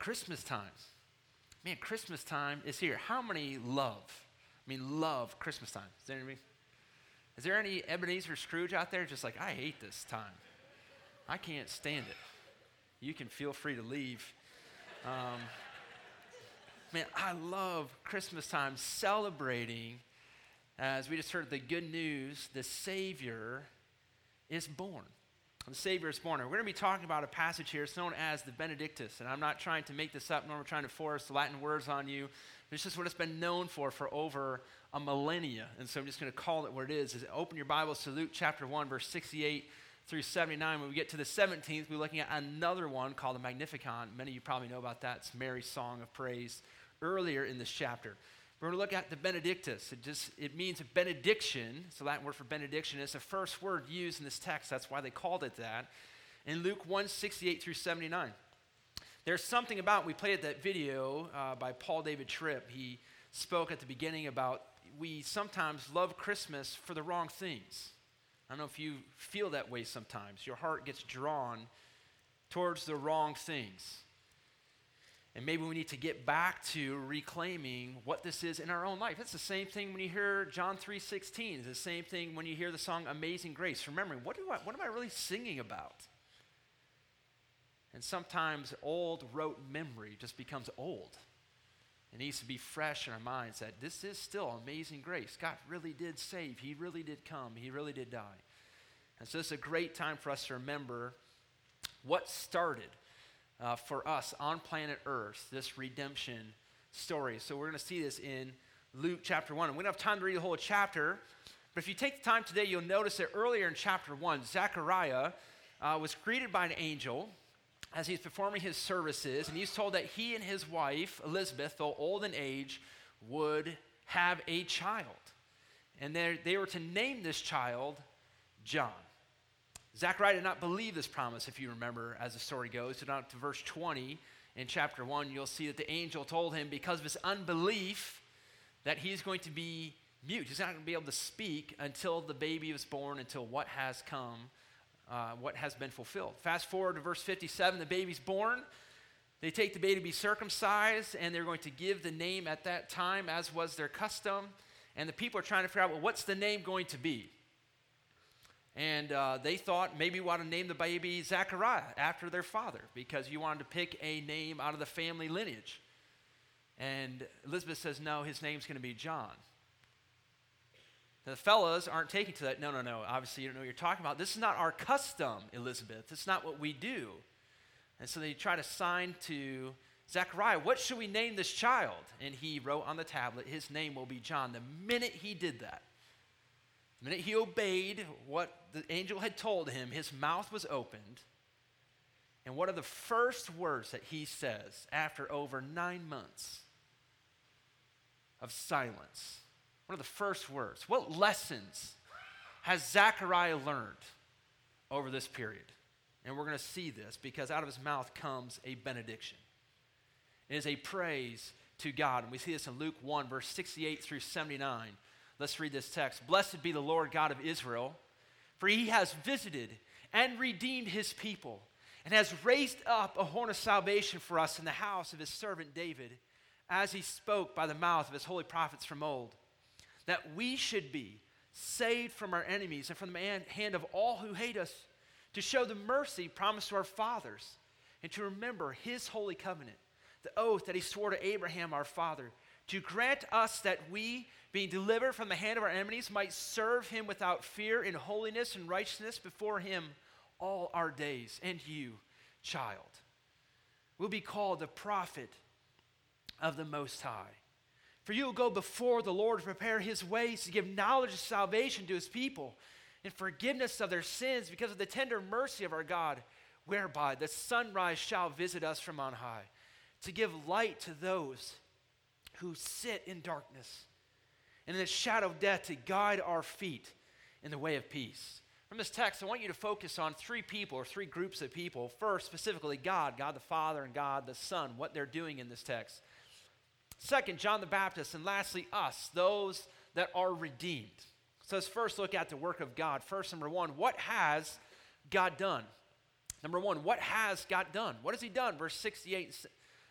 Christmas time. Man, Christmas time is here. How many love Christmas time? Is there any Ebenezer Scrooge out there just like, I hate this time. I can't stand it. You can feel free to leave. Man, I love Christmas time, celebrating, as we just heard the good news, the Savior is born. The Savior is born. We're going to be talking about a passage here. It's known as the Benedictus, and I'm not trying to make this up, nor am I trying to force Latin words on you. It's just what it's been known for over a millennia, and so I'm just going to call it what it is. Open your Bibles to Luke chapter 1, verse 68 through 79. When we get to the 17th, we're looking at another one called the Magnificat. Many of you probably know about that. It's Mary's song of praise earlier in this chapter. We're going to look at the Benedictus. It means a benediction. It's the Latin word for benediction. It's the first word used in this text. That's why they called it that. In Luke 1, 68 through 79. There's something about, we played that video by Paul David Tripp. He spoke at the beginning about we sometimes love Christmas for the wrong things. I don't know if you feel that way sometimes. Your heart gets drawn towards the wrong things. And maybe we need to get back to reclaiming what this is in our own life. It's the same thing when you hear John 3:16. It's the same thing when you hear the song Amazing Grace. Remembering, what am I really singing about? And sometimes old rote memory just becomes old. It needs to be fresh in our minds that this is still amazing grace. God really did save. He really did come. He really did die. And so this is a great time for us to remember what started for us on planet Earth, this redemption story. So we're going to see this in Luke chapter 1. And we don't have time to read the whole chapter, but if you take the time today, you'll notice that earlier in chapter 1, Zechariah was greeted by an angel as he's performing his services, and he's told that he and his wife, Elizabeth, though old in age, would have a child. And they were to name this child John. Zechariah did not believe this promise, if you remember, as the story goes. So down to verse 20 in chapter 1, you'll see that the angel told him because of his unbelief that he's going to be mute. He's not going to be able to speak until the baby was born, until what has come, what has been fulfilled. Fast forward to verse 57, the baby's born. They take the baby to be circumcised, and they're going to give the name at that time, as was their custom. And the people are trying to figure out, well, what's the name going to be? And they thought maybe we want to name the baby Zechariah after their father because you wanted to pick a name out of the family lineage. And Elizabeth says, no, his name's going to be John. Now, the fellas aren't taking to that. No. Obviously, you don't know what you're talking about. This is not our custom, Elizabeth. It's not what we do. And so they try to sign to Zechariah, what should we name this child? And he wrote on the tablet, his name will be John. The minute he did that, the minute he obeyed what the angel had told him, his mouth was opened. And what are the first words that he says after over 9 months of silence? What are the first words? What lessons has Zechariah learned over this period? And we're going to see this because out of his mouth comes a benediction. It is a praise to God. And we see this in Luke 1, verse 68 through 79. Let's read this text. Blessed be the Lord God of Israel, for he has visited and redeemed his people and has raised up a horn of salvation for us in the house of his servant David, as he spoke by the mouth of his holy prophets from old, that we should be saved from our enemies and from the hand of all who hate us, to show the mercy promised to our fathers and to remember his holy covenant, the oath that he swore to Abraham our father, to grant us that we, being delivered from the hand of our enemies, might serve him without fear in holiness and righteousness before him all our days. And you, child, will be called the prophet of the Most High. For you will go before the Lord to prepare his ways, to give knowledge of salvation to his people and forgiveness of their sins because of the tender mercy of our God, whereby the sunrise shall visit us from on high, to give light to those who sit in darkness, and in the shadow of death to guide our feet in the way of peace. From this text, I want you to focus on three people or three groups of people. First, specifically God the Father and God the Son, what they're doing in this text. Second, John the Baptist, and lastly, us, those that are redeemed. So let's first look at the work of God. First, number one, what has God done? Number one, what has God done? What has he done? Verse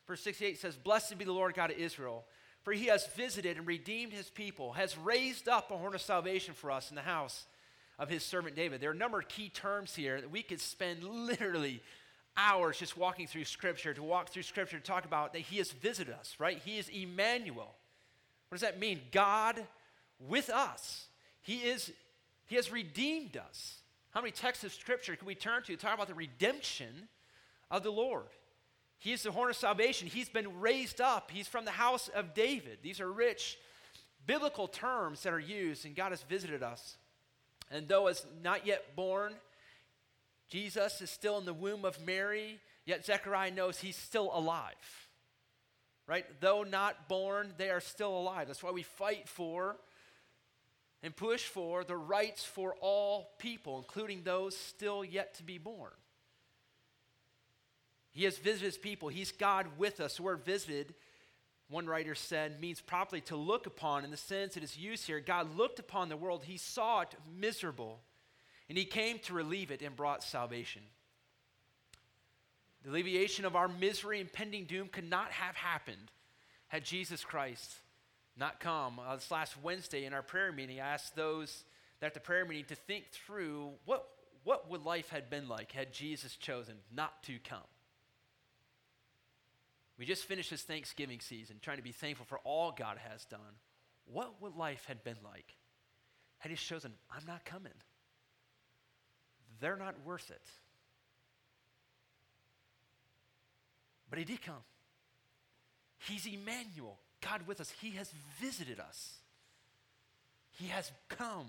Verse 68 says, "Blessed be the Lord God of Israel, for he has visited and redeemed his people, has raised up a horn of salvation for us in the house of his servant David." There are a number of key terms here that we could spend literally hours just walking through Scripture, to talk about that he has visited us, right? He is Emmanuel. What does that mean? God with us. He has redeemed us. How many texts of Scripture can we turn to talk about the redemption of the Lord? He is the horn of salvation. He's been raised up. He's from the house of David. These are rich biblical terms that are used, and God has visited us. And though it's not yet born, Jesus is still in the womb of Mary, yet Zechariah knows he's still alive, right? Though not born, they are still alive. That's why we fight for and push for the rights for all people, including those still yet to be born. He has visited his people. He's God with us. The word visited, one writer said, means properly to look upon. In the sense it is used here, God looked upon the world. He saw it miserable, and he came to relieve it and brought salvation. The alleviation of our misery and pending doom could not have happened had Jesus Christ not come. This last Wednesday in our prayer meeting, I asked those at the prayer meeting to think through what would life have been like had Jesus chosen not to come. We just finished this Thanksgiving season trying to be thankful for all God has done. What would life have been like had he chosen, I'm not coming? They're not worth it. But he did come. He's Emmanuel, God with us. He has visited us. He has come.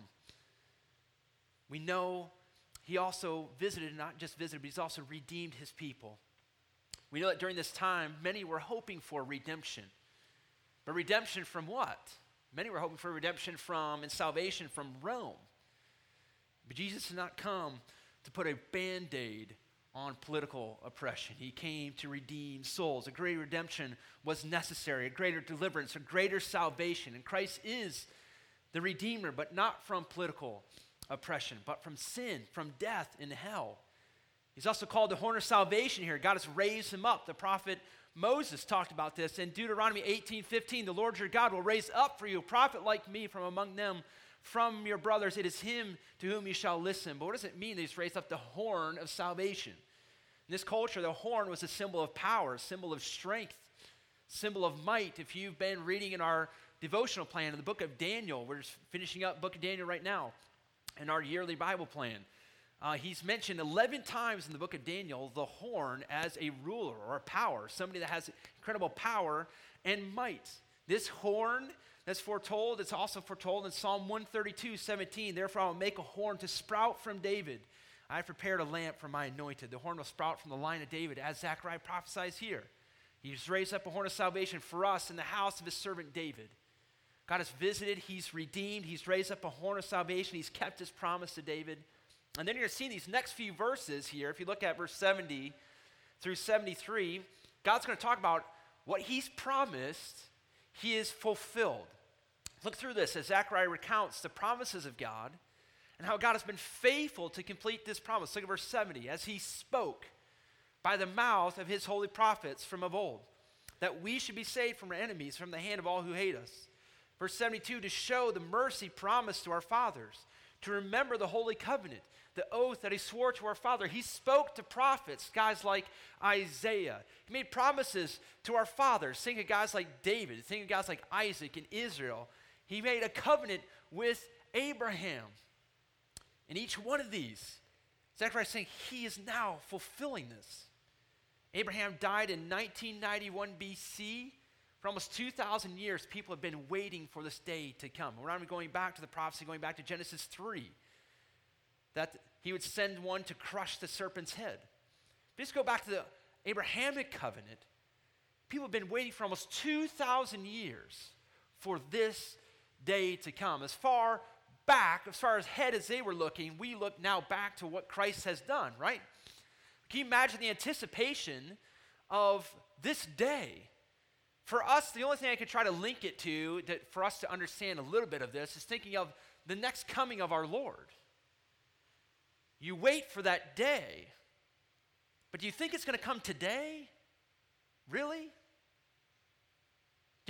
We know he also visited, not just visited, but he's also redeemed his people. We know that during this time, many were hoping for redemption. But redemption from what? Many were hoping for redemption from and salvation from Rome. But Jesus did not come to put a Band-Aid on political oppression. He came to redeem souls. A greater redemption was necessary, a greater deliverance, a greater salvation. And Christ is the Redeemer, but not from political oppression, but from sin, from death and hell. He's also called the horn of salvation here. God has raised him up. The prophet Moses talked about this in Deuteronomy 18:15. The Lord your God will raise up for you a prophet like me from among them, from your brothers. It is him to whom you shall listen. But what does it mean that he's raised up the horn of salvation? In this culture, the horn was a symbol of power, a symbol of strength, symbol of might. If you've been reading in our devotional plan in the book of Daniel, we're just finishing up book of Daniel right now in our yearly Bible plan. He's mentioned 11 times in the book of Daniel the horn as a ruler or a power, somebody that has incredible power and might. This horn that's foretold, it's also foretold in Psalm 132:17. Therefore I will make a horn to sprout from David. I have prepared a lamp for my anointed. The horn will sprout from the line of David, as Zechariah prophesies here. He's raised up a horn of salvation for us in the house of his servant David. God has visited, he's redeemed, he's raised up a horn of salvation, he's kept his promise to David. And then you're going to see these next few verses here. If you look at verse 70 through 73, God's going to talk about what he's promised, he is fulfilled. Look through this as Zechariah recounts the promises of God and how God has been faithful to complete this promise. Look at verse 70. As he spoke by the mouth of his holy prophets from of old, that we should be saved from our enemies, from the hand of all who hate us. Verse 72, to show the mercy promised to our fathers, to remember the holy covenant, the oath that he swore to our father. He spoke to prophets, guys like Isaiah. He made promises to our fathers. Think of guys like David. Think of guys like Isaac and Israel. He made a covenant with Abraham. And each one of these, Zechariah is saying he is now fulfilling this. Abraham died in 1991 BC. For almost 2,000 years, people have been waiting for this day to come. We're not going back to the prophecy, going back to Genesis 3, that he would send one to crush the serpent's head. Just go back to the Abrahamic covenant. People have been waiting for almost 2,000 years for this day to come. As far back, as far ahead as they were looking, we look now back to what Christ has done, right? Can you imagine the anticipation of this day? For us, the only thing I could try to link it to, that for us to understand a little bit of this, is thinking of the next coming of our Lord. You wait for that day, but do you think it's going to come today? Really?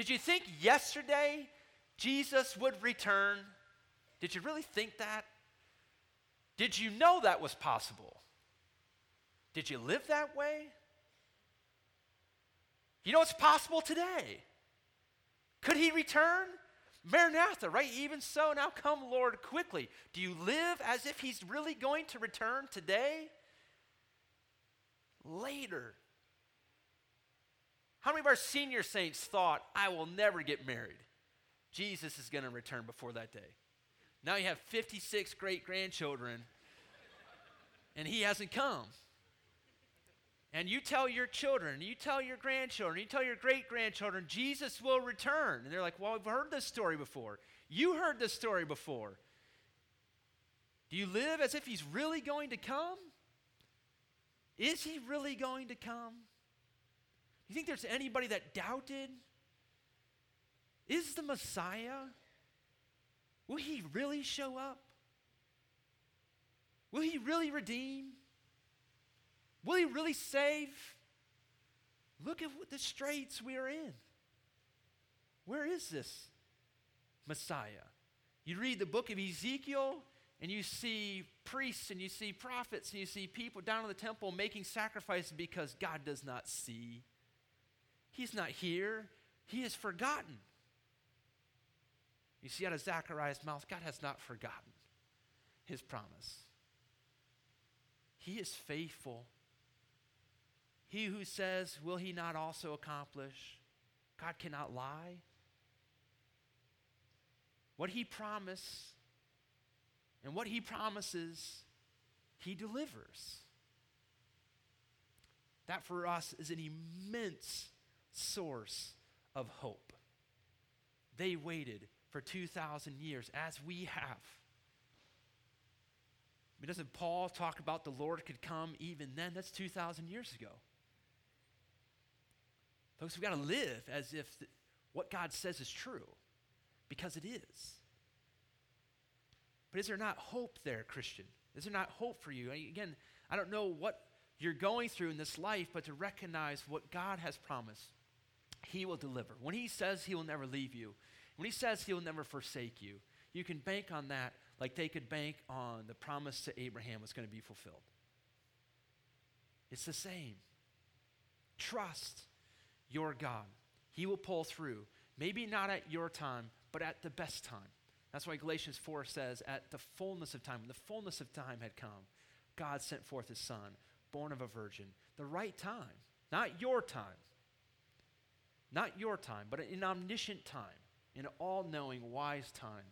Did you think yesterday Jesus would return? Did you really think that? Did you know that was possible? Did you live that way? You know it's possible today. Could he return? Maranatha, right? Even so, now come, Lord, quickly. Do you live as if he's really going to return today? Later. How many of our senior saints thought, I will never get married? Jesus is going to return before that day. Now you have 56 great-grandchildren, and he hasn't come. And you tell your children, you tell your grandchildren, you tell your great-grandchildren, Jesus will return. And they're like, well, we've heard this story before. You heard this story before. Do you live as if he's really going to come? Is he really going to come? You think there's anybody that doubted? Is the Messiah? Will he really show up? Will he really redeem? Will he really save? Look at what the straits we are in. Where is this Messiah? You read the book of Ezekiel, and you see priests, and you see prophets, and you see people down in the temple making sacrifices because God does not see. He's not here. He is forgotten. You see out of Zechariah's mouth, God has not forgotten his promise. He is faithful. He who says, will he not also accomplish? God cannot lie. What he promised and what he promises, he delivers. That for us is an immense source of hope. They waited for 2,000 years, as we have. I mean, doesn't Paul talk about the Lord could come even then? That's 2,000 years ago. Folks, we've got to live as if what God says is true, because it is. But is there not hope there, Christian? Is there not hope for you? Again, I don't know what you're going through in this life, but to recognize what God has promised, he will deliver. When he says he will never leave you, when he says he will never forsake you, you can bank on that like they could bank on the promise to Abraham was going to be fulfilled. It's the same. Trust your God. He will pull through. Maybe not at your time, but at the best time. That's why Galatians 4 says, at the fullness of time, when the fullness of time had come, God sent forth his son, born of a virgin. The right time, not your time. Not your time, but an omniscient time, an all-knowing, wise time.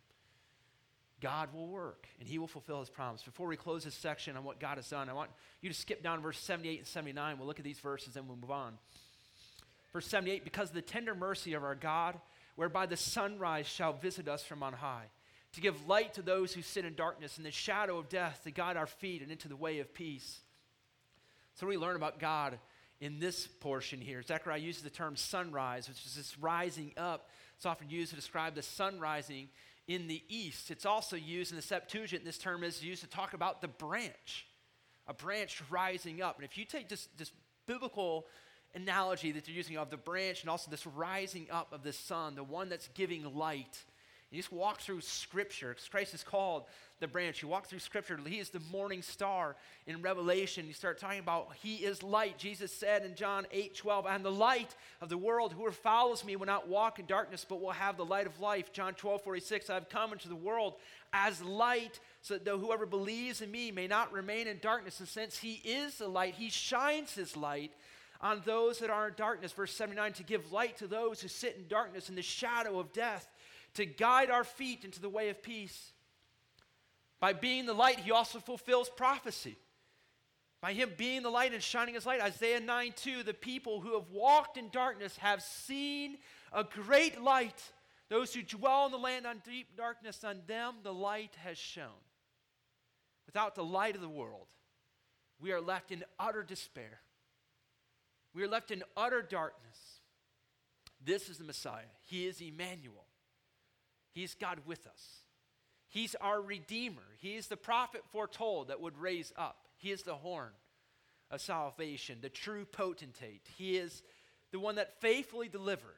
God will work, and he will fulfill his promise. Before we close this section on what God has done, I want you to skip down to verse 78 and 79. We'll look at these verses, and we'll move on. Verse 78, because of the tender mercy of our God, whereby the sunrise shall visit us from on high, to give light to those who sit in darkness and the shadow of death, to guide our feet and into the way of peace. So we learn about God in this portion here. Zechariah uses the term sunrise, which is this rising up. It's often used to describe the sun rising in the east. It's also used in the Septuagint. This term is used to talk about the branch, a branch rising up. And if you take this biblical analogy that they're using of the branch and also this rising up of the sun, the one that's giving light, you just walk through Scripture. Christ is called the branch. You walk through Scripture. He is the morning star in Revelation. You start talking about he is light. Jesus said in John 8:12, I am the light of the world. Whoever follows me will not walk in darkness, but will have the light of life. John 12:46, I have come into the world as light, so that though whoever believes in me may not remain in darkness. And since he is the light, he shines his light on those that are in darkness. Verse 79, to give light to those who sit in darkness in the shadow of death, to guide our feet into the way of peace. By being the light, he also fulfills prophecy. By him being the light and shining his light, Isaiah 9:2, the people who have walked in darkness have seen a great light. Those who dwell in the land on deep darkness, on them the light has shone. Without the light of the world, we are left in utter despair. We are left in utter darkness. This is the Messiah. He is Emmanuel. He's God with us. He's our Redeemer. He is the prophet foretold that would raise up. He is the horn of salvation, the true potentate. He is the one that faithfully delivers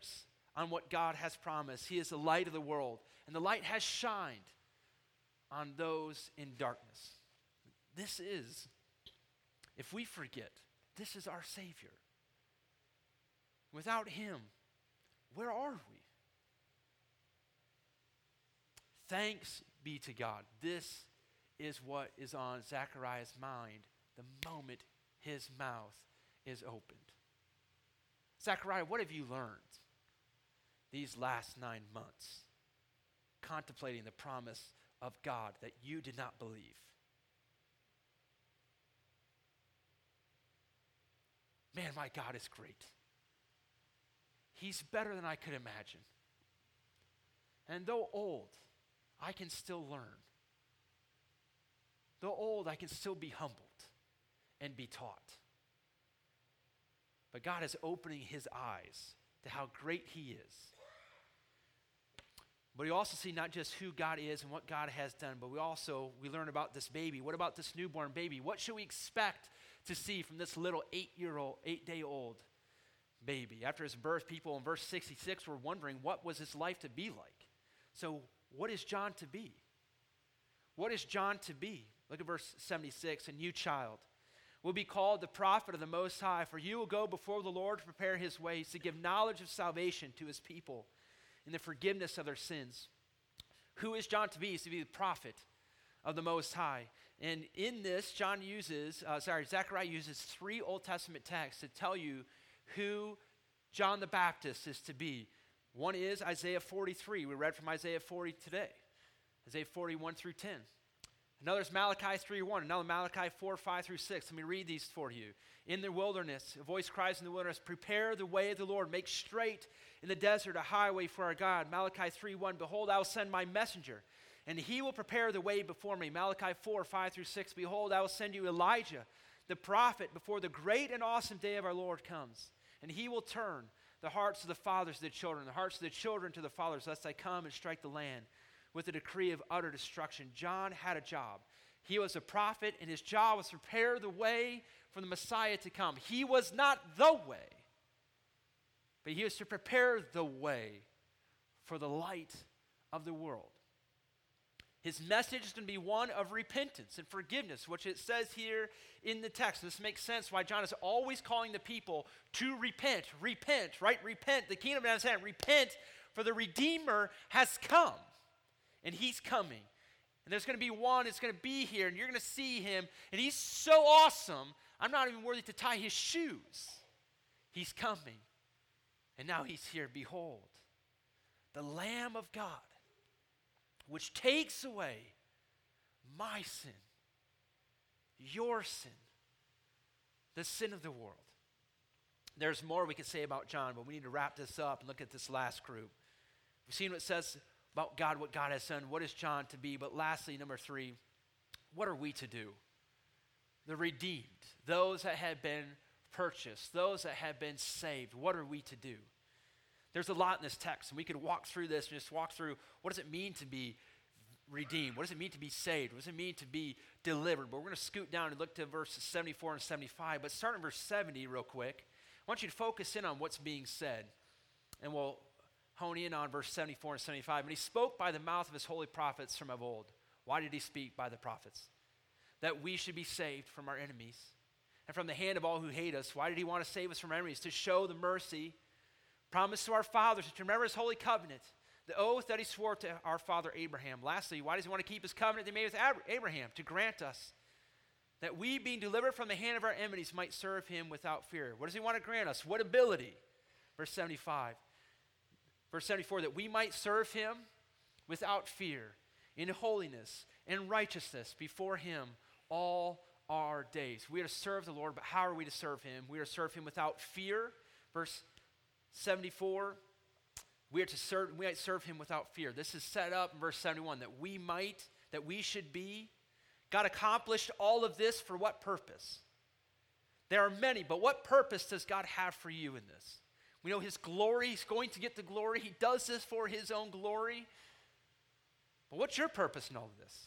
on what God has promised. He is the light of the world, and the light has shined on those in darkness. This is, if we forget, this is our Savior. Without him, where are we? Thanks be to God. This is what is on Zechariah's mind the moment his mouth is opened. Zechariah, what have you learned these last 9 months, contemplating the promise of God that you did not believe? Man, my God is great. He's better than I could imagine. And though old, I can still learn. Though old, I can still be humbled and be taught. But God is opening his eyes to how great he is. But we also see not just who God is and what God has done, but we learn about this baby. What about this newborn baby? What should we expect to see from this little 8-day-old baby? After his birth, people in verse 66 were wondering what was his life to be like. So what is John to be? What is John to be? Look at verse 76. And you, child, will be called the prophet of the Most High, for you will go before the Lord to prepare his ways, to give knowledge of salvation to his people and the forgiveness of their sins. Who is John to be? He's to be the prophet of the Most High. And in this, Zechariah uses 3 Old Testament texts to tell you who John the Baptist is to be. One is Isaiah 43. We read from Isaiah 40 today. Isaiah 41 through 10. Another is Malachi 3:1. Another Malachi 4:5 through 6. Let me read these for you. In the wilderness, a voice cries in the wilderness, prepare the way of the Lord. Make straight in the desert a highway for our God. Malachi 3:1. Behold, I will send my messenger, and he will prepare the way before me. Malachi 4:5 through 6. Behold, I will send you Elijah, the prophet, before the great and awesome day of our Lord comes. And he will turn the hearts of the fathers to the children, the hearts of the children to the fathers, lest I come and strike the land with a decree of utter destruction. John had a job. He was a prophet, and his job was to prepare the way for the Messiah to come. He was not the way, but he was to prepare the way for the light of the world. His message is going to be one of repentance and forgiveness, which it says here in the text. This makes sense why John is always calling the people to repent, right? Repent. The kingdom is at hand. Repent, for the Redeemer has come. And he's coming. And there's going to be one that's going to be here, and you're going to see him. And he's so awesome, I'm not even worthy to tie his shoes. He's coming. And now he's here. Behold, the Lamb of God, which takes away my sin, your sin, the sin of the world. There's more we could say about John, but we need to wrap this up and look at this last group. We've seen what it says about God, what God has done. What is John to be? But lastly, number 3, what are we to do? The redeemed, those that have been purchased, those that have been saved. What are we to do? There's a lot in this text, and we could walk through this and just walk through what does it mean to be redeemed? What does it mean to be saved? What does it mean to be delivered? But we're going to scoot down and look to verses 74 and 75. But starting in verse 70 real quick, I want you to focus in on what's being said. And we'll hone in on verse 74 and 75. And he spoke by the mouth of his holy prophets from of old. Why did he speak by the prophets? That we should be saved from our enemies and from the hand of all who hate us. Why did he want to save us from our enemies? To show the mercy promised to our fathers, to remember his holy covenant, the oath that he swore to our father Abraham. Lastly, why does he want to keep his covenant that he made with Abraham? To grant us that we, being delivered from the hand of our enemies, might serve him without fear. What does he want to grant us? What ability? Verse 75. Verse 74, that we might serve him without fear, in holiness and righteousness before him all our days. We are to serve the Lord, but how are we to serve him? We are to serve him without fear. Verse 74, we might serve him without fear. This is set up in verse 71, that we should be. God accomplished all of this for what purpose? There are many, but what purpose does God have for you in this? We know his glory, he's going to get the glory. He does this for his own glory. But what's your purpose in all of this?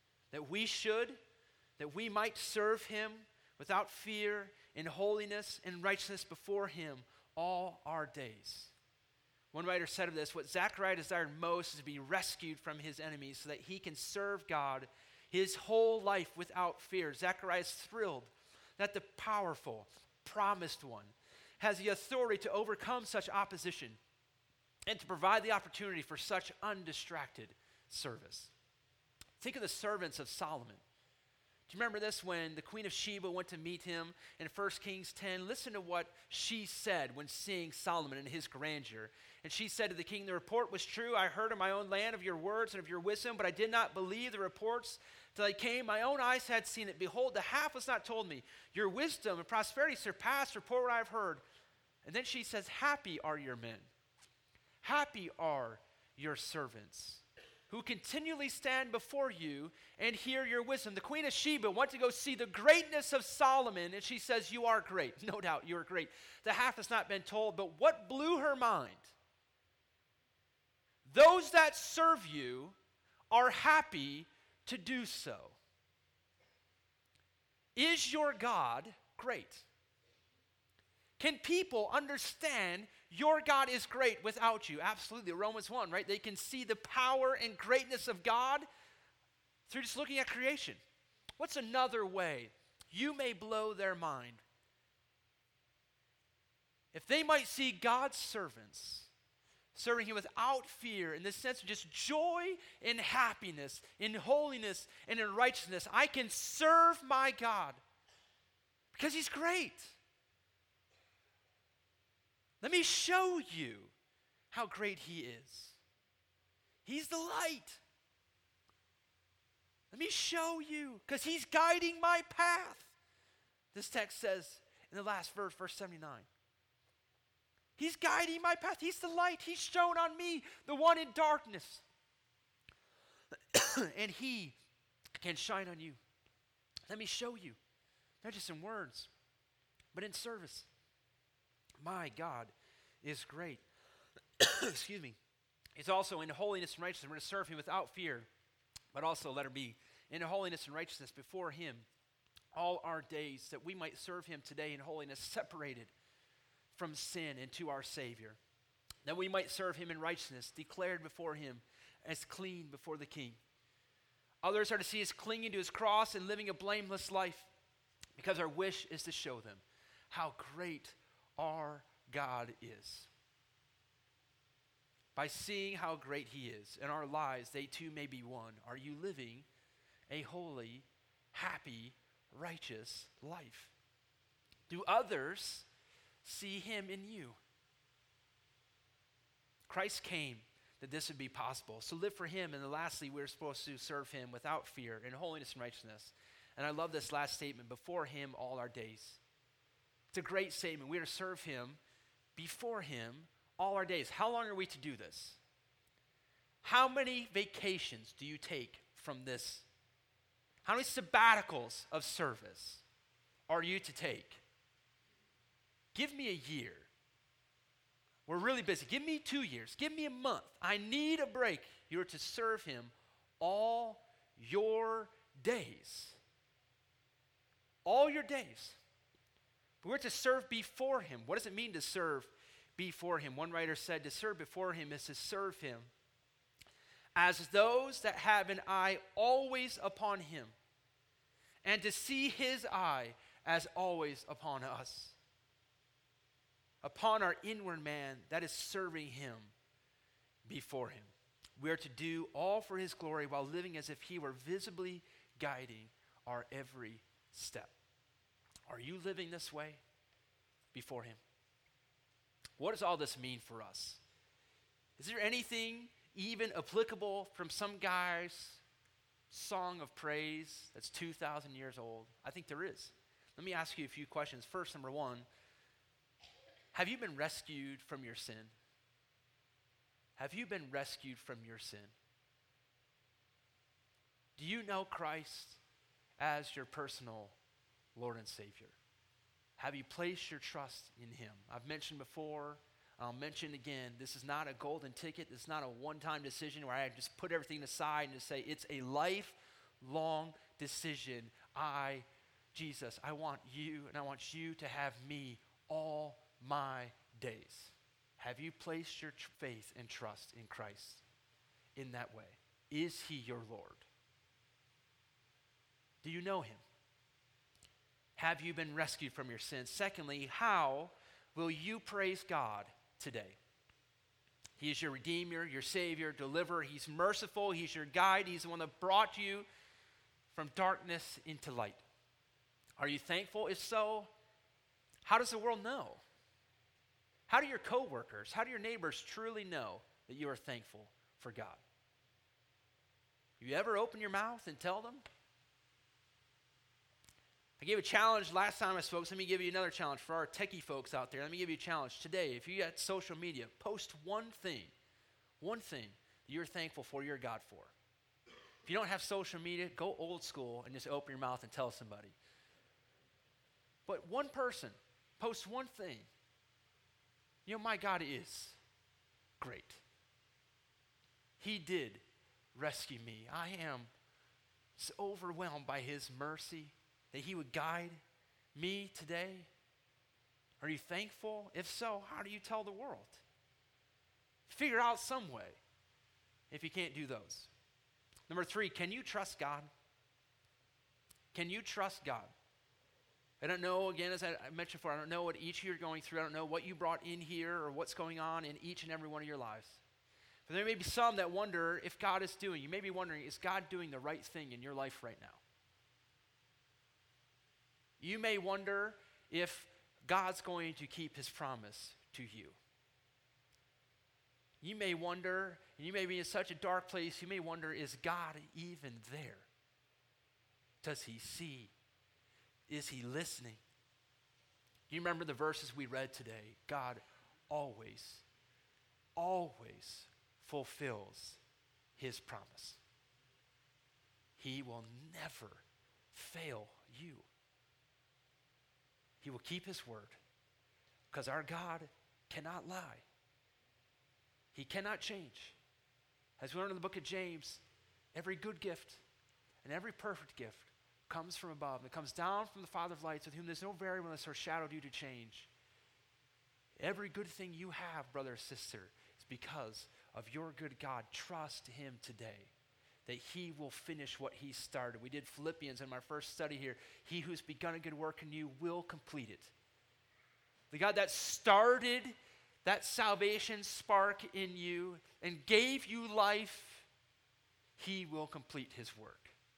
That we might serve him without fear, in holiness and righteousness before him all our days. One writer said of this, what Zechariah desired most is to be rescued from his enemies so that he can serve God his whole life without fear. Zechariah is thrilled that the powerful, promised one has the authority to overcome such opposition and to provide the opportunity for such undistracted service. Think of the servants of Solomon. Do you remember this when the Queen of Sheba went to meet him in 1 Kings 10? Listen to what she said when seeing Solomon and his grandeur. And she said to the king, the report was true. I heard in my own land of your words and of your wisdom, but I did not believe the reports till I came. My own eyes had seen it. Behold, the half was not told me. Your wisdom and prosperity surpassed report what I have heard. And then she says, happy are your men. Happy are your servants who continually stand before you and hear your wisdom. The Queen of Sheba went to go see the greatness of Solomon, and she says, you are great. No doubt, you are great. The half has not been told, but what blew her mind? Those that serve you are happy to do so. Is your God great? Can people understand your God is great without you? Absolutely. Romans 1, right? They can see the power and greatness of God through just looking at creation. What's another way you may blow their mind? If they might see God's servants serving him without fear, in the sense of just joy and happiness, in holiness and in righteousness, I can serve my God because he's great. Let me show you how great he is. He's the light. Let me show you, because he's guiding my path. This text says in the last verse, verse 79, he's guiding my path. He's the light. He's shone on me, the one in darkness. And he can shine on you. Let me show you, not just in words, but in service. My God is great. Excuse me. He's also in holiness and righteousness. We're going to serve him without fear, but also, let her be, in holiness and righteousness before him all our days, that we might serve him today in holiness, separated from sin and to our Savior. That we might serve him in righteousness, declared before him as clean before the King. Others are to see us clinging to his cross and living a blameless life, because our wish is to show them how great our God is. By seeing how great he is in our lives, they too may be one. Are you living a holy, happy, righteous life? Do others see him in you? Christ came that this would be possible. So live for him. And then lastly, we're supposed to serve him without fear in holiness and righteousness. And I love this last statement, before him all our days. It's a great statement. We are to serve him before him all our days. How long are we to do this? How many vacations do you take from this? How many sabbaticals of service are you to take? Give me a year. We're really busy. Give me 2 years. Give me a month. I need a break. You're to serve him all your days. All your days. But we're to serve before him. What does it mean to serve before him? One writer said to serve before him is to serve him as those that have an eye always upon him, and to see his eye as always upon us. Upon our inward man that is serving him before him. We are to do all for his glory while living as if he were visibly guiding our every step. Are you living this way before him? What does all this mean for us? Is there anything even applicable from some guy's song of praise that's 2,000 years old? I think there is. Let me ask you a few questions. First, number one, have you been rescued from your sin? Have you been rescued from your sin? Do you know Christ as your personal Lord and Savior? Have you placed your trust in him? I've mentioned before, I'll mention again, this is not a golden ticket. This is not a one-time decision where I just put everything aside and just say, it's a lifelong decision. Jesus, I want you, and I want you to have me all my days. Have you placed your faith and trust in Christ in that way? Is he your Lord? Do you know him? Have you been rescued from your sins? Secondly, how will you praise God today? He is your Redeemer, your Savior, Deliverer. He's merciful. He's your guide. He's the one that brought you from darkness into light. Are you thankful? If so, how does the world know? How do your coworkers, how do your neighbors truly know that you are thankful for God? You ever open your mouth and tell them? I gave a challenge last time I spoke, so let me give you another challenge for our techie folks out there. Let me give you a challenge today. If you got social media, post one thing that you're thankful for, you're God for. If you don't have social media, go old school and just open your mouth and tell somebody. But one person, post one thing. You know, my God is great. He did rescue me. I am so overwhelmed by his mercy that he would guide me today. Are you thankful? If so, how do you tell the world? Figure out some way if you can't do those. Number 3, can you trust God? Can you trust God? I don't know, again, as I mentioned before, I don't know what each of you are going through. I don't know what you brought in here or what's going on in each and every one of your lives. But there may be some that wonder if God is doing, you may be wondering, is God doing the right thing in your life right now? You may wonder if God's going to keep his promise to you. You may wonder, and you may be in such a dark place, you may wonder, is God even there? Does he see? Is he listening? You remember the verses we read today? God always fulfills his promise. He will never fail you. He will keep his word because our God cannot lie. He cannot change. As we learn in the book of James, every good gift and every perfect gift comes from above. It comes down from the Father of lights, with whom there's no variableness or shadow due to change. Every good thing you have, brother or sister, is because of your good God. Trust him today that he will finish what he started. We did Philippians in my first study here. He who's begun a good work in you will complete it. The God that started that salvation spark in you and gave you life, he will complete his work.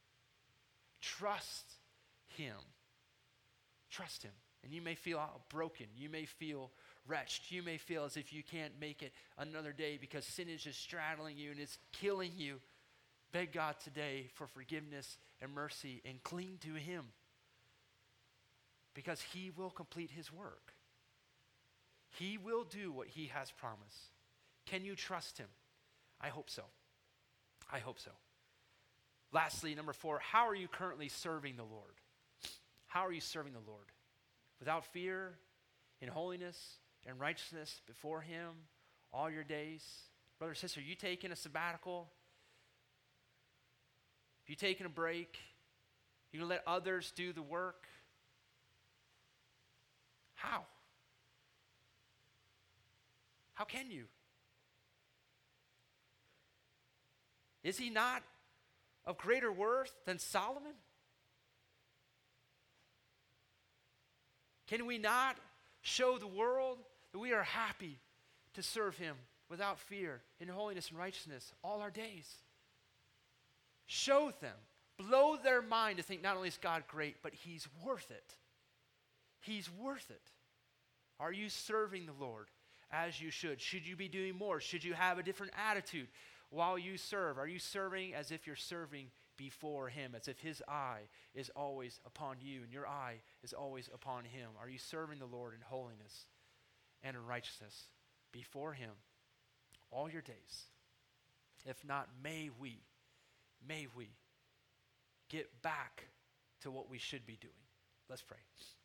Trust him. Trust him. And you may feel broken. You may feel wretched. You may feel as if you can't make it another day because sin is just straddling you and it's killing you. Beg God today for forgiveness and mercy and cling to him because he will complete his work. He will do what he has promised. Can you trust him? I hope so. I hope so. Lastly, number 4, how are you currently serving the Lord? How are you serving the Lord? Without fear, in holiness and righteousness before him all your days? Brother, sister, you taking a sabbatical? You taking a break? You gonna let others do the work? How? How can you? Is he not of greater worth than Solomon? Can we not show the world that we are happy to serve him without fear, in holiness and righteousness all our days? Show them, blow their mind to think not only is God great, but he's worth it. He's worth it. Are you serving the Lord as you should? Should you be doing more? Should you have a different attitude while you serve? Are you serving as if you're serving before him, as if his eye is always upon you and your eye is always upon him? Are you serving the Lord in holiness and in righteousness before him all your days? If not, may we get back to what we should be doing. Let's pray.